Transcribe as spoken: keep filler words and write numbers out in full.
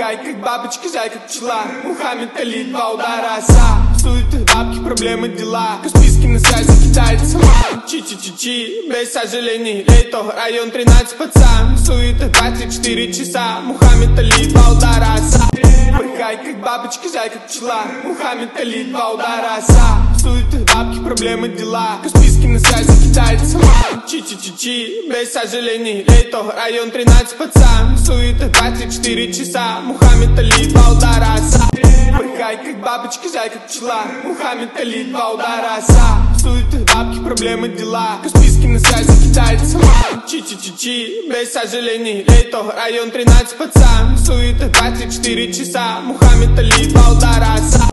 Порхай, как бабочка, зай, как пчела. Мухаммед Али, два удара оса. Суеты, бабки, проблемы, дела. Каспийский на связи, китайцы. Чи-чи-чи-чи, без сожалений. Лейто, район тринадцать, пацан. Суеты, двадцать четыре часа. Мухаммед Али, два удара оса. Порхай, как бабочка, зай, как пчела. Мухаммед Али, два удара оса. Суеты, бабки, проблемы, дела. Каспийский на связи, китайцы. Чи-чи-чи-чи, без сожалений. Лейто, район тринадцать, пацан. Суеты, двадцать четыре часа. Мухаммед Али, два удара оса. Порхай, как бабочка, зай, как пчела. Мухаммед Али, два удара оса. Суеты, бабки, проблемы, дела. Каспийский на связи, китайцы. Чи-чи-чи-чи, без сожалений. Лейто, район тринадцать, пацан. Суеты, двадцать четыре часа. Мухаммед Али, два удара оса.